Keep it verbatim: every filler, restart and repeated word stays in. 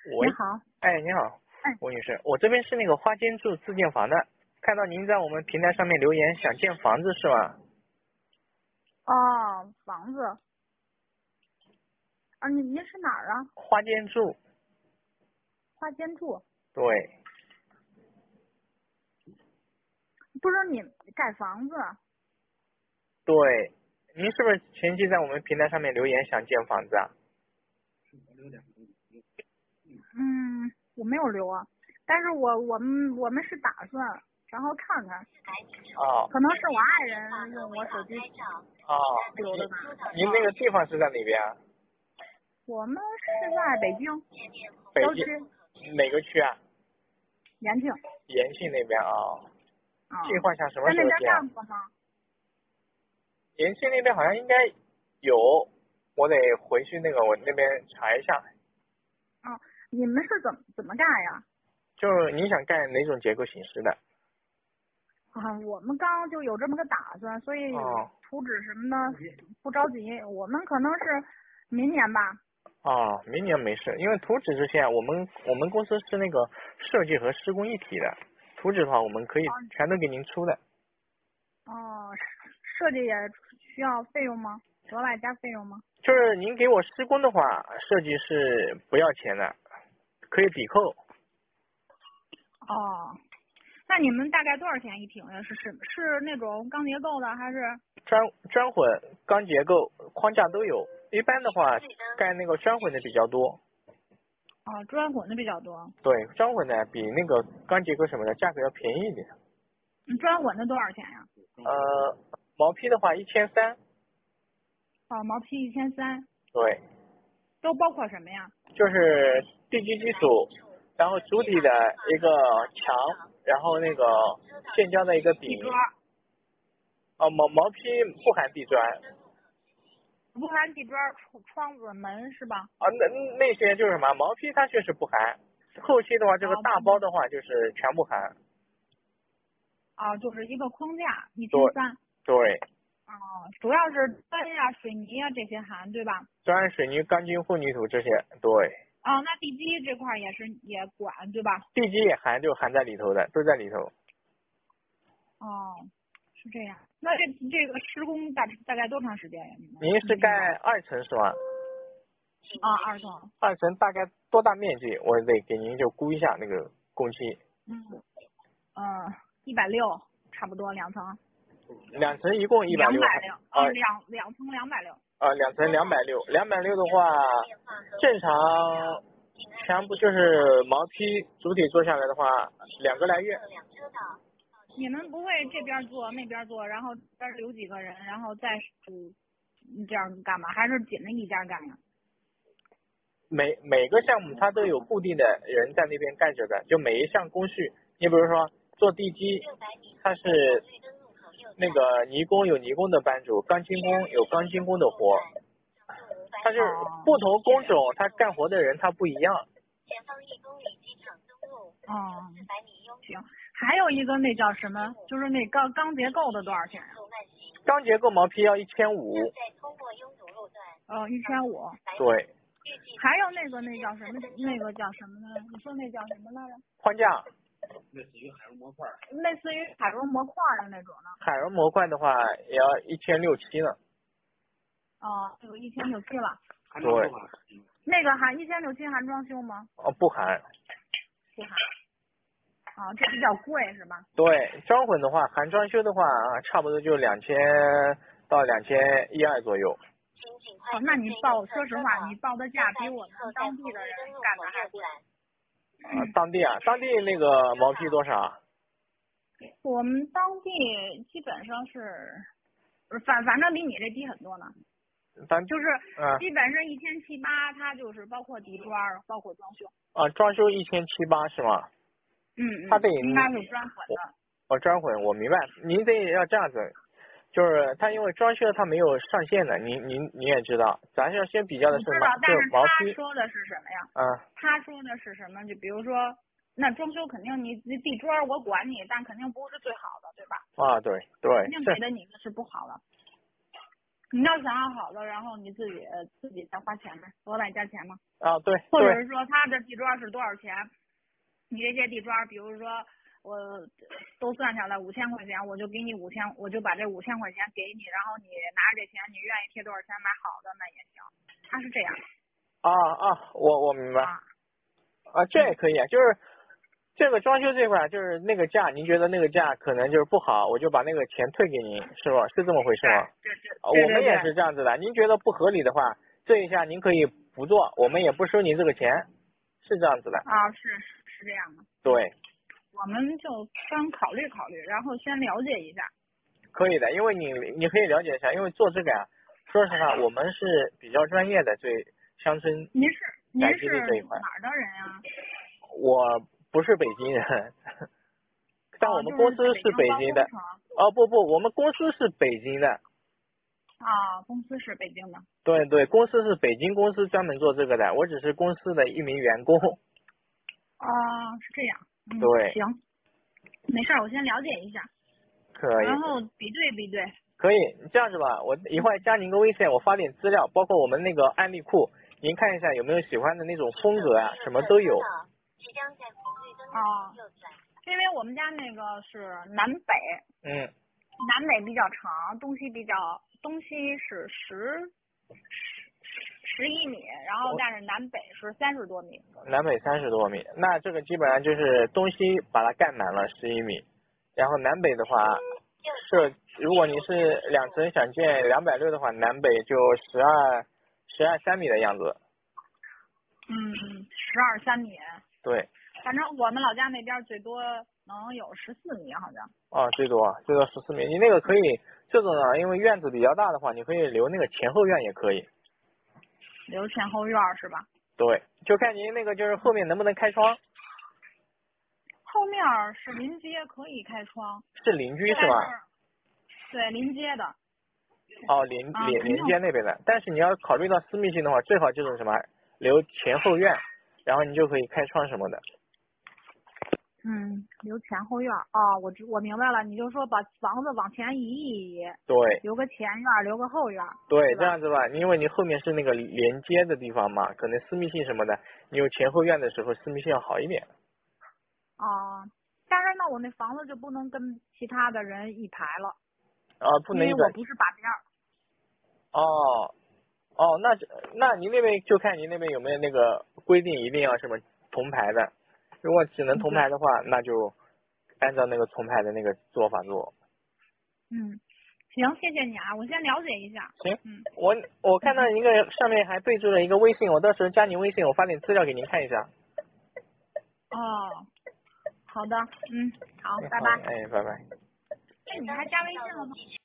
喂， 你好。 哎，你好， 哎， 吴女士，我这边是那个花间住自建房的，看到您在我们平台上面留言，想建房子是吧？ 哦，房子。啊，您您是哪儿啊？ 花间住， 花间住。 对， 不是你盖房子？ 对，您是不是前期在我们平台上面留言想建房子啊？ 嗯，我没有留啊，但是我我们我们是打算，然后看看， 哦， 可能是我爱人用我手机哦， 留的吧。 您您那个地方是在哪边啊？ 我们是在北京北京郊区哪个区啊？ 延庆。 延庆那边啊。 啊， 计划想什么在那边时候建啊？ 干过吗？ 延庆那边好像应该有，我得回去那个我那边查一下。 啊，你们是怎么怎么盖呀？ 就是你想干哪种结构形式的？ 啊，我们刚就有这么个打算，所以哦图纸什么的不着急，我们可能是明年吧。 哦，明年没事，因为图纸这些啊，我们我们公司是那个设计和施工一体的，图纸的话我们可以全都给您出的。 哦，设计也需要费用吗？额外加费用吗？ 就是您给我施工的话，设计是不要钱的，可以抵扣。 哦，那你们大概多少钱一平呀？是是是那种钢结构的还是？ 砖砖混、钢结构、框架都有，一般的话盖那个砖混的比较多。 哦，砖混的比较多。 对，砖混的比那个钢结构什么的价格要便宜一点。 嗯，砖混的多少钱呀？ 呃，毛坯的话一千三。 哦，毛坯一千三。 对， 都包括什么呀？ 就是地基基础，然后主体的一个墙，然后那个建交的一个顶。 地砖。 啊，毛毛坯不含地砖。 不含地砖，窗窗子门是吧？ 啊，那那些就是什么毛坯它确实不含，后期的话这个哦大包的话就是全部含。 哦，就是一个框架一千对三。 对， 哦，主要是砖呀、水泥呀这些含对吧？ 砖、水泥、钢筋、混凝土这些，对， 哦，那地基这块也是也管对吧？ 地基也含，就含在里头的，都在里头。 哦，是这样。那这这个施工大大概多长时间呀？你们？ 您是盖二层是吧？ 啊，二层。 二层大概多大面积？我得给您就估一下那个工期。 嗯嗯，一百六差不多两层。 两层一共一百六。 两百六。 啊哦，两两层两百六。 啊，两层两百六，两百六的话，正常全部就是毛坯主体做下来的话，两个来月。 你们不会这边做那边做，然后这边留几个人，然后再主这样干嘛？还是紧着一家干呀？ 每每个项目它都有固定的人在那边干着的，就每一项工序，你比如说做地基，它是那个泥工有泥工的班主，钢筋工有钢筋工的活，它是不同工种，他干活的人他不一样。 哦，行。还有一个那叫什么？就是那钢钢结构的多少钱呀？ 钢结构毛坯要一千五。 哦，一千五。 对。 还有那个那叫什么？那个叫什么呢？你说那叫什么来着？ 框架。 类似于海螺模块。类似于海螺模块的那种呢？ 海螺模块的话也要一千六七呢。 哦，有一千六七了。 对。 那个含一千六七含装修吗？ 哦，不含。 不含。啊，这比较贵是吧？ 对，装混的话，含装修的话啊，差不多就两千到两千一二左右。 哦，那你报，说实话，你报的价比我们当地的人干的还贵。 啊，当地啊，当地那个毛坯多少？ 我们当地基本上是，反反正比你这低很多呢。 咱就是嗯， 基本上一千七八，它就是包括地砖，包括装修。 啊，装修一千七八是吗？ 嗯嗯。 他得应该是砖混的。 哦，砖混，我明白。您得要这样子，就是他因为装修他没有上线的，您您你也知道，咱是要先比较的是毛，就是毛坯。 他说的是什么呀？ 嗯。 他说的是什么？就比如说，那装修肯定你那地砖我管你，但肯定不是最好的，对吧？ 啊，对对。 肯定给的你的是不好的。 你要想要好的，然后你自己自己再花钱呗，额外加钱嘛。 啊，对， 或者对是说他的地砖是多少钱？你这些地砖，比如说我都算下来五千块钱，我就给你五千，我就把这五千块钱给你，然后你拿着这钱，你愿意贴多少钱买好的那也行。他是这样。 啊啊，我我明白。 啊， 啊，这也可以啊，就是这个装修这块儿，就是那个价，您觉得那个价可能就是不好，我就把那个钱退给您，是吧？是这么回事吗？ 对对啊， 对我们也对对。 是这样子的。您觉得不合理的话，这一下您可以不做，我们也不收您这个钱，是这样子的。 啊，是是这样的。 对， 我们就先考虑考虑，然后先了解一下。 可以的，因为你你可以了解一下，因为做这个呀、说实话，我们是比较专业的，对乡村您是您宅基是地这一块。 哪儿的人呀？ 我不是北京人，但我们公司是北京的。哦不不，我们公司是北京的。 啊，公司是北京的。 对对，公司是北京公司专门做这个的，我只是公司的一名员工。 啊，是这样。嗯， 对， 行，没事儿，我先了解一下， 可以。 然后比对比对。 可以，这样子吧，我一会儿加您个微信，我发点资料，包括我们那个案例库，您看一下有没有喜欢的那种风格啊，什么都有。 啊，因为我们家那个是南北。 嗯。 南北比较长，东西比较东西是十十十一米，然后但是南北是三十多米。 南北三十多米，那这个基本上就是东西把它盖满了十一米，然后南北的话是，如果你是两层想建两百六的话，南北就十二十二三米的样子。 嗯，十二三米。 对。 反正我们老家那边最多能有十四米，好像。 哦，最多最多十四米，你那个可以这种呢，因为院子比较大的话，你可以留那个前后院也可以。 留前后院是吧？ 对，就看您那个就是后面能不能开窗。 后面是临街，可以开窗。 是邻居是吧？ 对，临街的。 哦，临啊、 临临街那边的，但是你要考虑到私密性的话，最好就是什么留前后院，然后你就可以开窗什么的。 嗯，留前后院啊，我知我明白了，你就说把房子往前移一移。 对。 留个前院，留个后院。 对，这样子吧，因为你后面是那个连接的地方嘛，可能私密性什么的，你有前后院的时候，私密性要好一点。 哦、啊，但是那我那房子就不能跟其他的人一排了。 啊，不能一排。 因为我不是把边儿。 哦，哦，那那您那边就看您那边有没有那个规定，一定要什么同排的。如果只能同排的话，那就按照那个同排的那个做法做。 嗯，行，谢谢你啊，我先了解一下。 行， 嗯， 我我看到一个上面还备注了一个微信，我到时候加您微信，我发点资料给您看一下。 哦，好的，嗯，好， 哎拜拜。 哎，拜拜。 哎，你还加微信了吗？